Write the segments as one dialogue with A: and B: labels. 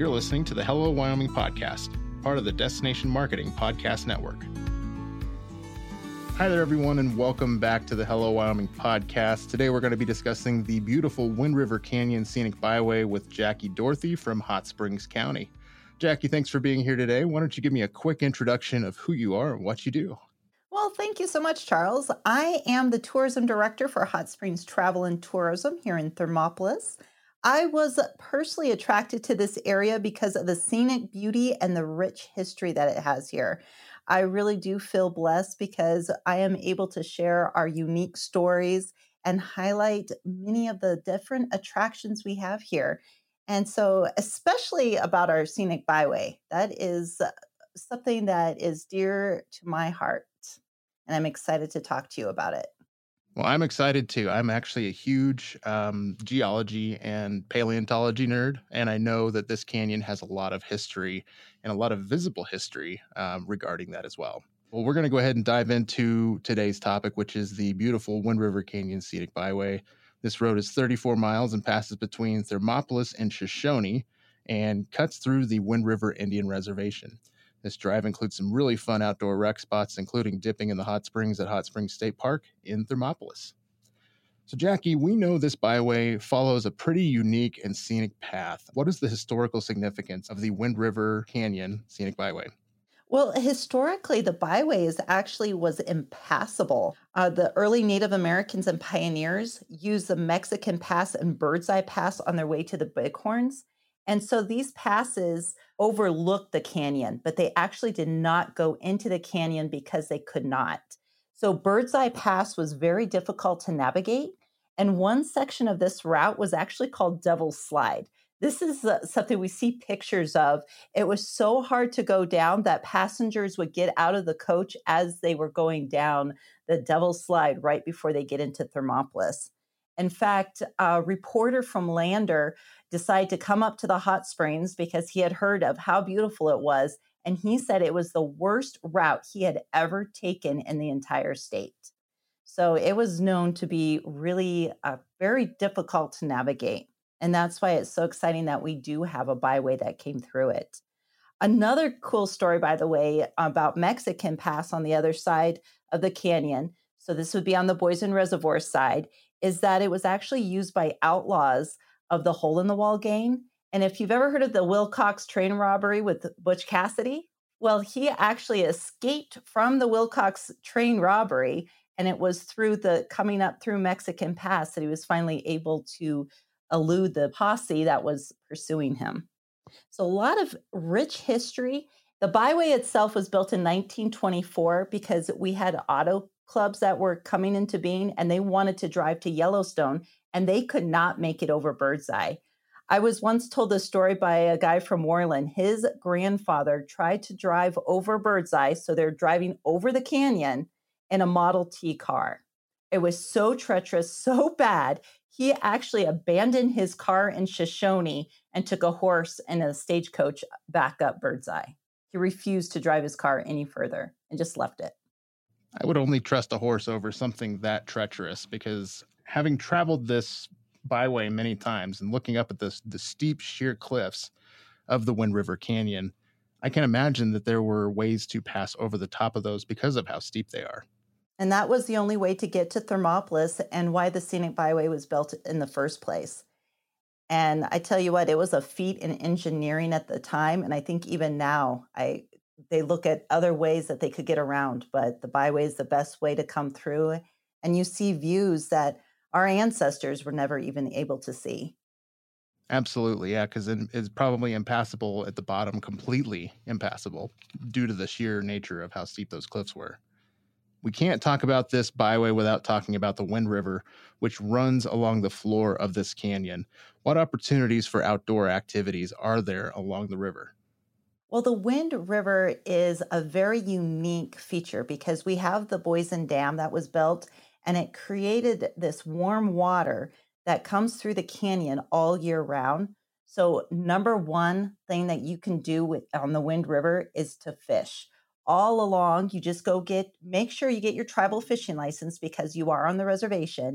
A: You're listening to the Hello Wyoming podcast, part of the Destination Marketing Podcast Network. Hi there, everyone, and welcome back to the Hello Wyoming podcast. Today, we're going to be discussing the beautiful Wind River Canyon Scenic Byway with Jackie Dorothy from Hot Springs County. Jackie, thanks for being here today. Why don't you give me a quick introduction of who you are and what you do?
B: Well, thank you so much, Charles. I am the tourism director for Hot Springs Travel and Tourism here in Thermopolis. I was personally attracted to this area because of the scenic beauty and the rich history that it has here. I really do feel blessed because I am able to share our unique stories and highlight many of the different attractions we have here. And so, especially about our scenic byway, that is something that is dear to my heart. And I'm excited to talk to you about it.
A: Well, I'm excited too. I'm actually a huge geology and paleontology nerd, and I know that this canyon has a lot of history and a lot of visible history regarding that as well. Well, we're going to go ahead and dive into today's topic, which is the beautiful Wind River Canyon Scenic Byway. This road is 34 miles and passes between Thermopolis and Shoshone and cuts through the Wind River Indian Reservation. This drive includes some really fun outdoor rec spots, including dipping in the hot springs at Hot Springs State Park in Thermopolis. So, Jackie, we know this byway follows a pretty unique and scenic path. What is the historical significance of the Wind River Canyon Scenic Byway?
B: Well, historically, the byways actually was impassable. The early Native Americans and pioneers used the Mexican Pass and Birdseye Pass on their way to the Bighorns. And so these passes overlooked the canyon, but they actually did not go into the canyon because they could not. So Birdseye Pass was very difficult to navigate. And one section of this route was actually called Devil's Slide. This is something we see pictures of. It was so hard to go down that passengers would get out of the coach as they were going down the Devil's Slide right before they get into Thermopolis. In fact, a reporter from Lander decided to come up to the hot springs because he had heard of how beautiful it was. And he said it was the worst route he had ever taken in the entire state. So it was known to be really very difficult to navigate. And that's why it's so exciting that we do have a byway that came through it. Another cool story, by the way, about Mexican Pass on the other side of the canyon, so this would be on the Boysen Reservoir side, is that it was actually used by outlaws of the Hole in the Wall gang. And if you've ever heard of the Wilcox train robbery with Butch Cassidy, well, he actually escaped from the Wilcox train robbery, and it was through the coming up through Mexican Pass that he was finally able to elude the posse that was pursuing him. So a lot of rich history. The byway itself was built in 1924 because we had auto clubs that were coming into being and they wanted to drive to Yellowstone and they could not make it over Birdseye. I was once told this story by a guy from Worland. His grandfather tried to drive over Birdseye, so they're driving over the canyon in a Model T car. It was so treacherous, so bad, he actually abandoned his car in Shoshone and took a horse and a stagecoach back up Birdseye. He refused to drive his car any further and just left it.
A: I would only trust a horse over something that treacherous because having traveled this byway many times and looking up at the steep, sheer cliffs of the Wind River Canyon, I can imagine that there were ways to pass over the top of those because of how steep they are.
B: And that was the only way to get to Thermopolis and why the scenic byway was built in the first place. And I tell you what, it was a feat in engineering at the time. And I think even now, they look at other ways that they could get around, but the byway is the best way to come through. And you see views that our ancestors were never even able to see.
A: Absolutely, yeah, because it's probably impassable at the bottom, completely impassable due to the sheer nature of how steep those cliffs were. We can't talk about this byway without talking about the Wind River, which runs along the floor of this canyon. What opportunities for outdoor activities are there along the river?
B: Well, the Wind River is a very unique feature because we have the Boysen Dam that was built and it created this warm water that comes through the canyon all year round. So, number one thing that you can do on the Wind River is to fish. All along, you just make sure you get your tribal fishing license because you are on the reservation.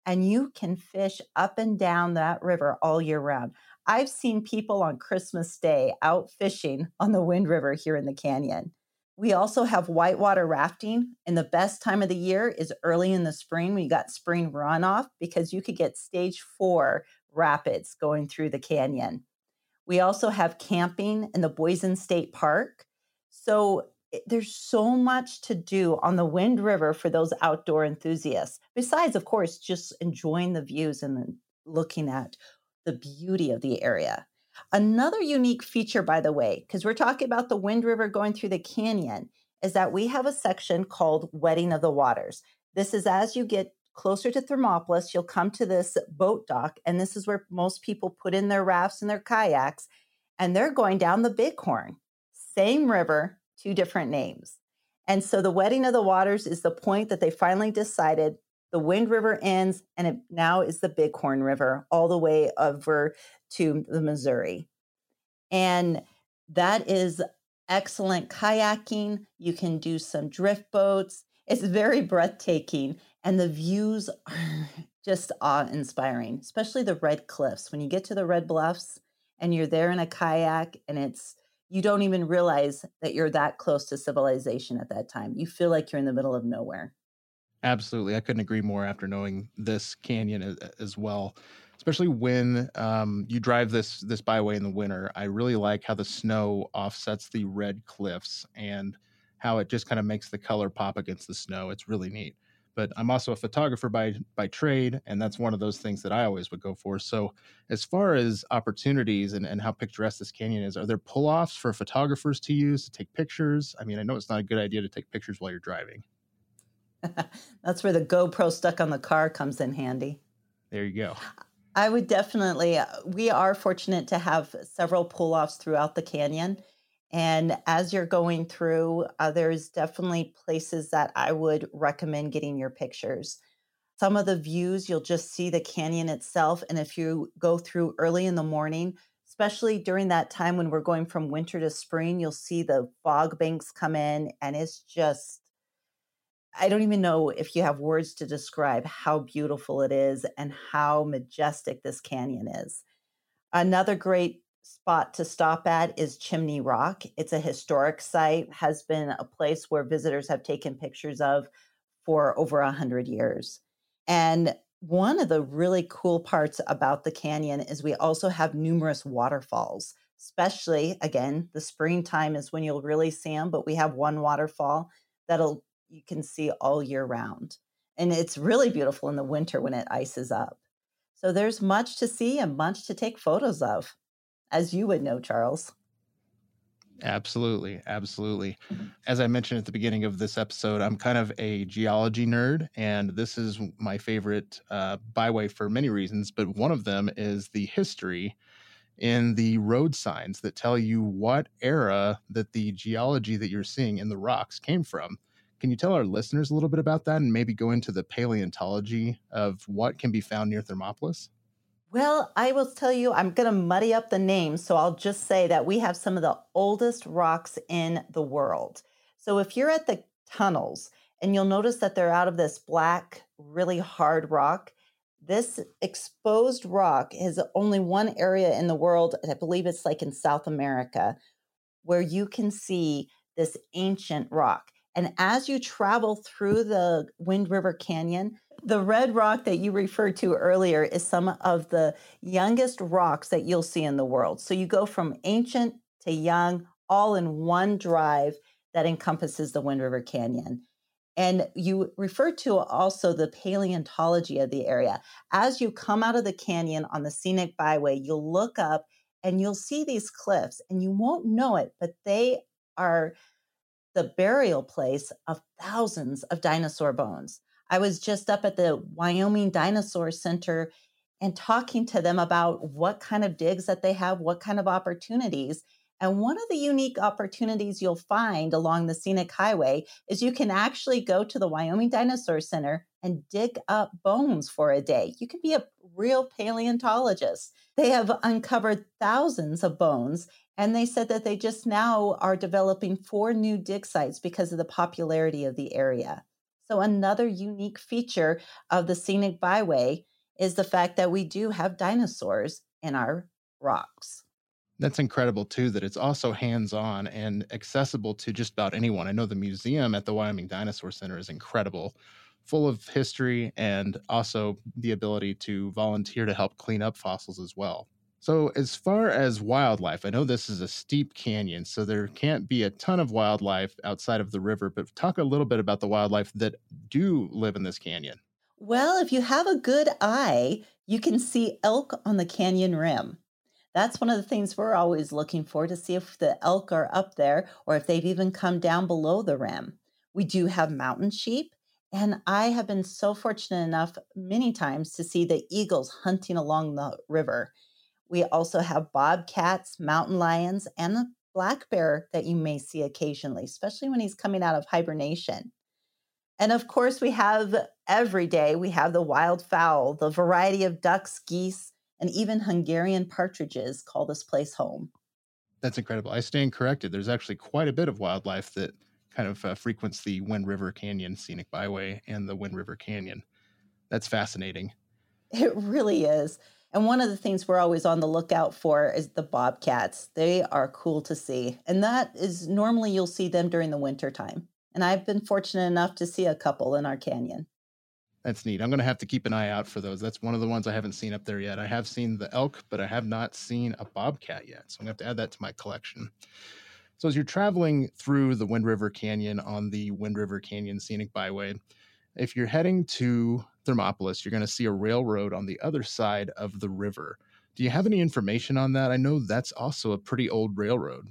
B: and you can fish up and down that river all year round. I've seen people on Christmas Day out fishing on the Wind River here in the canyon. We also have whitewater rafting, and the best time of the year is early in the spring when you got spring runoff because you could get stage 4 rapids going through the canyon. We also have camping in the Boise State Park. So there's so much to do on the Wind River for those outdoor enthusiasts. Besides, of course, just enjoying the views and then looking at the beauty of the area. Another unique feature, by the way, because we're talking about the Wind River going through the canyon, is that we have a section called Wetting of the Waters. This is as you get closer to Thermopolis, you'll come to this boat dock, and this is where most people put in their rafts and their kayaks, and they're going down the Bighorn. Same river, two different names. And so the Wetting of the Waters is the point that they finally decided the Wind River ends, and it now is the Bighorn River all the way over to the Missouri. And that is excellent kayaking. You can do some drift boats. It's very breathtaking, and the views are just awe-inspiring, especially the Red Cliffs. When you get to the Red Bluffs and you're there in a kayak, and you don't even realize that you're that close to civilization at that time. You feel like you're in the middle of nowhere.
A: Absolutely. I couldn't agree more after knowing this canyon as well. Especially when you drive this byway in the winter. I really like how the snow offsets the red cliffs and how it just kind of makes the color pop against the snow. It's really neat. But I'm also a photographer by trade, and that's one of those things that I always would go for. So as far as opportunities and how picturesque this canyon is, are there pull-offs for photographers to use to take pictures? I mean, I know it's not a good idea to take pictures while you're driving.
B: That's where the GoPro stuck on the car comes in handy.
A: There you go.
B: I would definitely, we are fortunate to have several pull offs throughout the canyon. And as you're going through, there's definitely places that I would recommend getting your pictures. Some of the views, you'll just see the canyon itself. And if you go through early in the morning, especially during that time when we're going from winter to spring, you'll see the fog banks come in, and it's just, I don't even know if you have words to describe how beautiful it is and how majestic this canyon is. Another great spot to stop at is Chimney Rock. It's a historic site, has been a place where visitors have taken pictures of for over 100 years. And one of the really cool parts about the canyon is we also have numerous waterfalls, especially, again, the springtime is when you'll really see them, but we have one waterfall that'll you can see all year round. And it's really beautiful in the winter when it ices up. So there's much to see and much to take photos of, as you would know, Charles.
A: Absolutely. Absolutely. As I mentioned at the beginning of this episode, I'm kind of a geology nerd, and this is my favorite byway for many reasons. But one of them is the history in the road signs that tell you what era that the geology that you're seeing in the rocks came from. Can you tell our listeners a little bit about that and maybe go into the paleontology of what can be found near Thermopolis?
B: Well, I will tell you, I'm going to muddy up the names. So I'll just say that we have some of the oldest rocks in the world. So if you're at the tunnels and you'll notice that they're out of this black, really hard rock, this exposed rock is only one area in the world. I believe it's like in South America where you can see this ancient rock. And as you travel through the Wind River Canyon, the red rock that you referred to earlier is some of the youngest rocks that you'll see in the world. So you go from ancient to young, all in one drive that encompasses the Wind River Canyon. And you referred to also the paleontology of the area. As you come out of the canyon on the scenic byway, you'll look up and you'll see these cliffs, and you won't know it, but they are the burial place of thousands of dinosaur bones. I was just up at the Wyoming Dinosaur Center and talking to them about what kind of digs that they have, what kind of opportunities. And one of the unique opportunities you'll find along the scenic highway is you can actually go to the Wyoming Dinosaur Center and dig up bones for a day. You can be a real paleontologist. They have uncovered thousands of bones, and they said that they just now are developing 4 new dig sites because of the popularity of the area. So, another unique feature of the scenic byway is the fact that we do have dinosaurs in our rocks.
A: That's incredible too, that it's also hands-on and accessible to just about anyone. I know the museum at the Wyoming Dinosaur Center is incredible, full of history and also the ability to volunteer to help clean up fossils as well. So, as far as wildlife, I know this is a steep canyon, so there can't be a ton of wildlife outside of the river, but talk a little bit about the wildlife that do live in this canyon.
B: Well, if you have a good eye, you can see elk on the canyon rim. That's one of the things we're always looking for to see if the elk are up there or if they've even come down below the rim. We do have mountain sheep, and I have been so fortunate enough many times to see the eagles hunting along the river. We also have bobcats, mountain lions, and the black bear that you may see occasionally, especially when he's coming out of hibernation. And of course, we have every day, we have the wild fowl, the variety of ducks, geese, and even Hungarian partridges call this place home.
A: That's incredible. I stand corrected. There's actually quite a bit of wildlife that kind of frequents the Wind River Canyon Scenic Byway and the Wind River Canyon. That's fascinating.
B: It really is. And one of the things we're always on the lookout for is the bobcats. They are cool to see. And that is normally you'll see them during the winter time. And I've been fortunate enough to see a couple in our canyon.
A: That's neat. I'm going to have to keep an eye out for those. That's one of the ones I haven't seen up there yet. I have seen the elk, but I have not seen a bobcat yet. So I'm going to have to add that to my collection. So as you're traveling through the Wind River Canyon on the Wind River Canyon Scenic Byway, if you're heading to Thermopolis, you're going to see a railroad on the other side of the river. Do you have any information on that? I know that's also a pretty old railroad.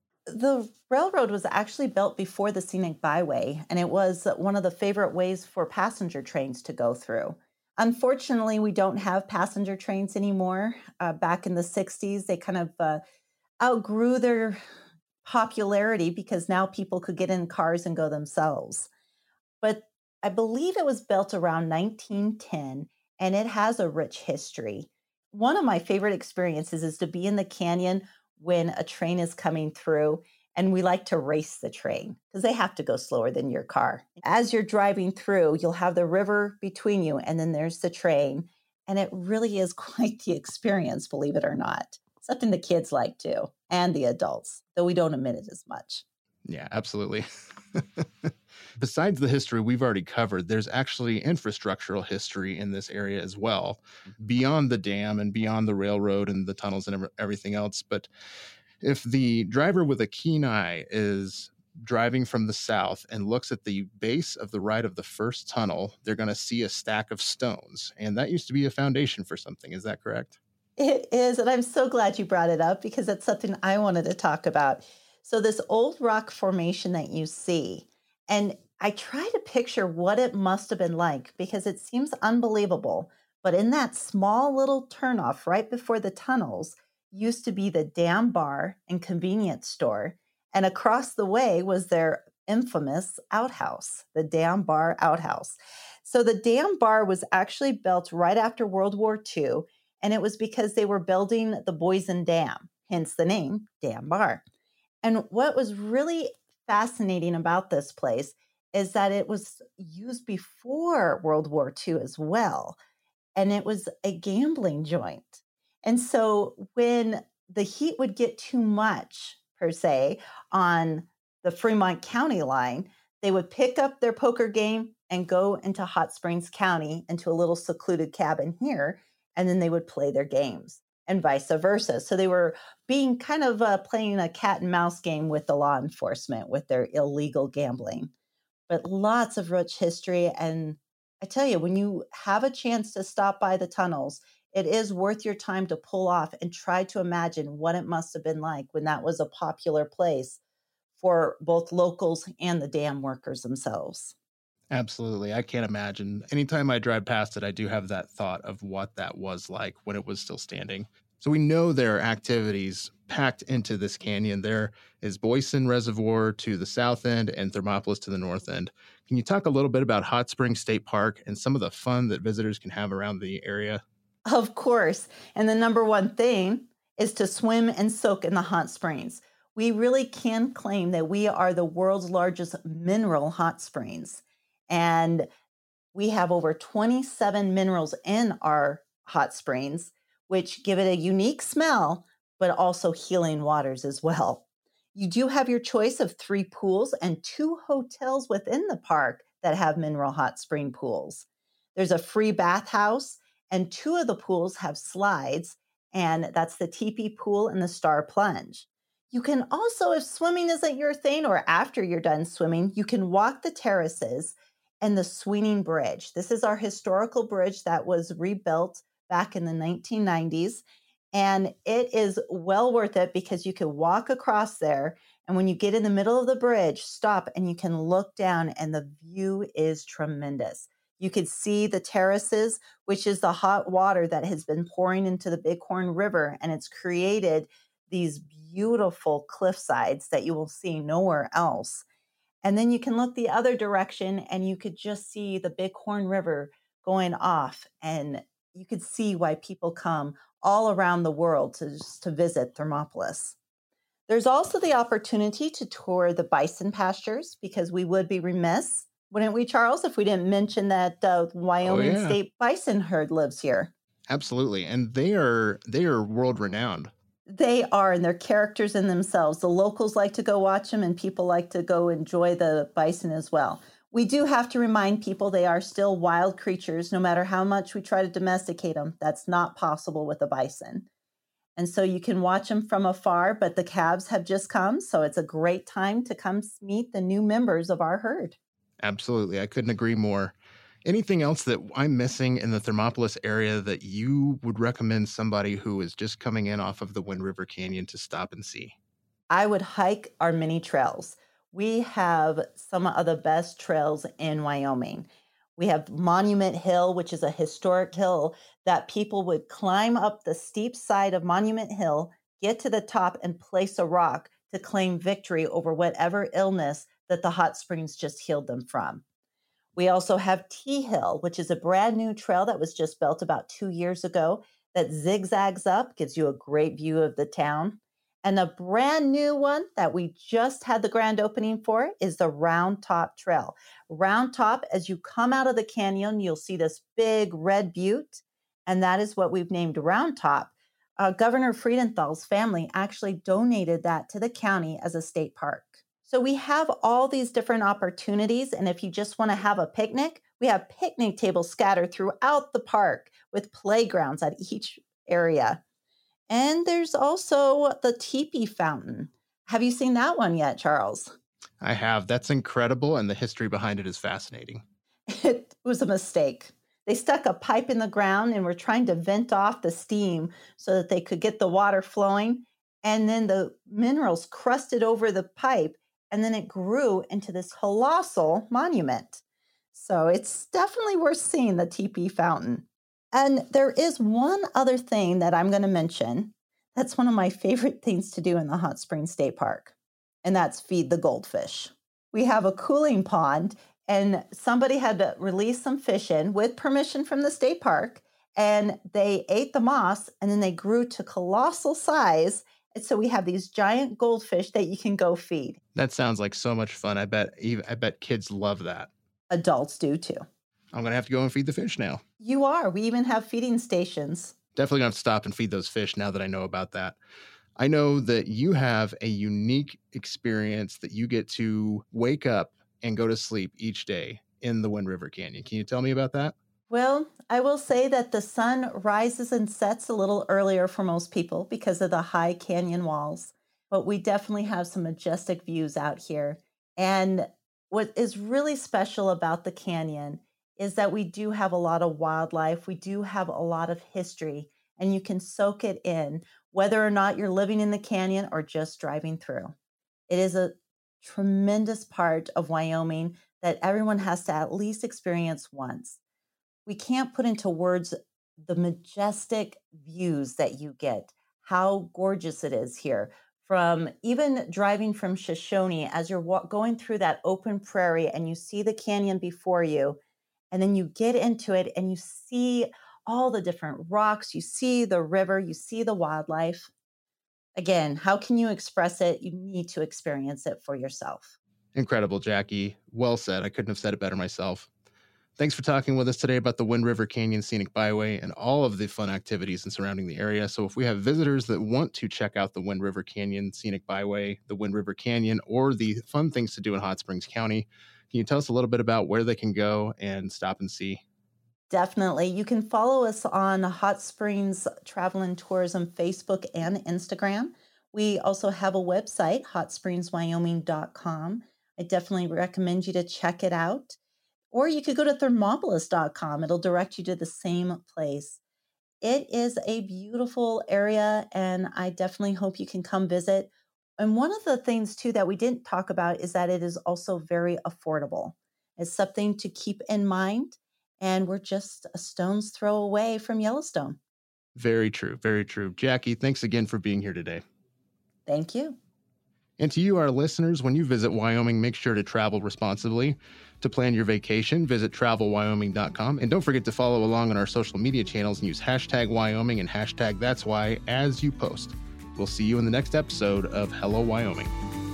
B: The railroad was actually built before the scenic byway, and it was one of the favorite ways for passenger trains to go through. Unfortunately, we don't have passenger trains anymore. Back in the 60s, they kind of outgrew their popularity because now people could get in cars and go themselves. But I believe it was built around 1910 and it has a rich history. One of my favorite experiences is to be in the canyon when a train is coming through, and we like to race the train because they have to go slower than your car. As you're driving through, you'll have the river between you, and then there's the train. And it really is quite the experience, believe it or not. Something the kids like too, and the adults, though we don't admit it as much.
A: Yeah, absolutely. Besides the history we've already covered, there's actually infrastructural history in this area as well, beyond the dam and beyond the railroad and the tunnels and everything else. But if the driver with a keen eye is driving from the south and looks at the base of the right of the first tunnel, they're going to see a stack of stones. And that used to be a foundation for something. Is that correct?
B: It is, and I'm so glad you brought it up because that's something I wanted to talk about. So, this old rock formation that you see, and I try to picture what it must have been like because it seems unbelievable. But in that small little turnoff right before the tunnels used to be the Dam Bar and convenience store. And across the way was their infamous outhouse, the Dam Bar outhouse. So, the Dam Bar was actually built right after World War II, and it was because they were building the Boysen Dam, hence the name Dam Bar. And what was really fascinating about this place is that it was used before World War II as well. And it was a gambling joint. And so when the heat would get too much, per se, on the Fremont County line, they would pick up their poker game and go into Hot Springs County into a little secluded cabin here. And then they would play their games and vice versa. So they were being kind of playing a cat and mouse game with the law enforcement with their illegal gambling. But lots of rich history. And I tell you, when you have a chance to stop by the tunnels, it is worth your time to pull off and try to imagine what it must have been like when that was a popular place for both locals and the dam workers themselves.
A: Absolutely. I can't imagine. Anytime I drive past it, I do have that thought of what that was like when it was still standing. So we know there are activities packed into this canyon. There is Boysen Reservoir to the south end and Thermopolis to the north end. Can you talk a little bit about Hot Springs State Park and some of the fun that visitors can have around the area?
B: Of course. And the number one thing is to swim and soak in the hot springs. We really can claim that we are the world's largest mineral hot springs. And we have over 27 minerals in our hot springs, which give it a unique smell, but also healing waters as well. You do have your choice of 3 pools and 2 hotels within the park that have mineral hot spring pools. There's a free bathhouse, and 2 of the pools have slides, and that's the teepee pool and the star plunge. You can also, if swimming isn't your thing, or after you're done swimming, you can walk the terraces and the swinging bridge. This is our historical bridge that was rebuilt back in the 1990s. And it is well worth it because you can walk across there. And when you get in the middle of the bridge, stop and you can look down, and the view is tremendous. You could see the terraces, which is the hot water that has been pouring into the Bighorn River, and it's created these beautiful cliff sides that you will see nowhere else. And then you can look the other direction and you could just see the Bighorn River going off. And you could see why people come all around the world to visit Thermopolis. There's also the opportunity to tour the bison pastures because we would be remiss, wouldn't we, Charles, if we didn't mention that
A: Oh
B: Wyoming
A: yeah,
B: state bison herd lives here.
A: absolutely. And they are world renowned.
B: They are, and they're characters in themselves. The locals like to go watch them, and people like to go enjoy the bison as well. We do have to remind people they are still wild creatures, no matter how much we try to domesticate them. That's not possible with a bison. And so you can watch them from afar, but the calves have just come. So it's a great time to come meet the new members of our herd.
A: Absolutely. I couldn't agree more. Anything else that I'm missing in the Thermopolis area that you would recommend somebody who is just coming in off of the Wind River Canyon to stop and see?
B: I would hike our mini trails. We have some of the best trails in Wyoming. We have Monument Hill, which is a historic hill that people would climb up the steep side of Monument Hill, get to the top, and place a rock to claim victory over whatever illness that the hot springs just healed them from. We also have T Hill, which is a brand new trail that was just built about 2 years ago that zigzags up, gives you a great view of the town. And a brand new one that we just had the grand opening for is the Round Top Trail. Round Top, as you come out of the canyon, you'll see this big red butte, and that is what we've named Round Top. Governor Friedenthal's family actually donated that to the county as a state park. So we have all these different opportunities. And if you just want to have a picnic, we have picnic tables scattered throughout the park with playgrounds at each area. And there's also the teepee fountain. Have you seen that one yet, Charles?
A: I have. That's incredible, and the history behind it is fascinating.
B: It was a mistake. They stuck a pipe in the ground and were trying to vent off the steam so that they could get the water flowing. And then the minerals crusted over the pipe, and then it grew into this colossal monument. So it's definitely worth seeing the teepee fountain. And there is one other thing that I'm going to mention. That's one of my favorite things to do in the Hot Springs State Park, and that's feed the goldfish. We have a cooling pond, and somebody had to release some fish in with permission from the state park, and they ate the moss, and then they grew to colossal size. And so we have these giant goldfish that you can go feed.
A: That sounds like so much fun. I bet kids love that.
B: Adults do too.
A: I'm gonna have to go and feed the fish now.
B: You are. We even have feeding stations.
A: Definitely gonna have to stop and feed those fish now that I know about that. I know that you have a unique experience that you get to wake up and go to sleep each day in the Wind River Canyon. Can you tell me about that?
B: Well, I will say that the sun rises and sets a little earlier for most people because of the high canyon walls, but we definitely have some majestic views out here. And what is really special about the canyon is that we do have a lot of wildlife, we do have a lot of history, and you can soak it in, whether or not you're living in the canyon or just driving through. It is a tremendous part of Wyoming that everyone has to at least experience once. We can't put into words the majestic views that you get, how gorgeous it is here. From even driving from Shoshone, as you're going through that open prairie and you see the canyon before you, and then you get into it and you see all the different rocks, you see the river, you see the wildlife. Again, how can you express it? You need to experience it for yourself.
A: Incredible, Jackie. Well said. I couldn't have said it better myself. Thanks for talking with us today about the Wind River Canyon Scenic Byway and all of the fun activities in surrounding the area. So if we have visitors that want to check out the Wind River Canyon Scenic Byway, the Wind River Canyon, or the fun things to do in Hot Springs County, can you tell us a little bit about where they can go and stop and see?
B: Definitely. You can follow us on Hot Springs Travel and Tourism Facebook and Instagram. We also have a website, hotspringswyoming.com. I definitely recommend you to check it out. Or you could go to thermopolis.com. It'll direct you to the same place. It is a beautiful area, and I definitely hope you can come visit. And one of the things, too, that we didn't talk about is that it is also very affordable. It's something to keep in mind, and we're just a stone's throw away from Yellowstone.
A: Very true. Very true. Jackie, thanks again for being here today.
B: Thank you.
A: And to you, our listeners, when you visit Wyoming, make sure to travel responsibly. To plan your vacation, visit travelwyoming.com. And don't forget to follow along on our social media channels and use hashtag Wyoming and hashtag That's Why as you post. We'll see you in the next episode of Hello, Wyoming.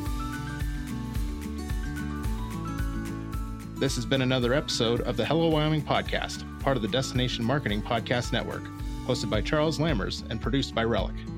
A: This has been another episode of the Hello, Wyoming podcast, part of the Destination Marketing Podcast Network, hosted by Charles Lammers and produced by Relic.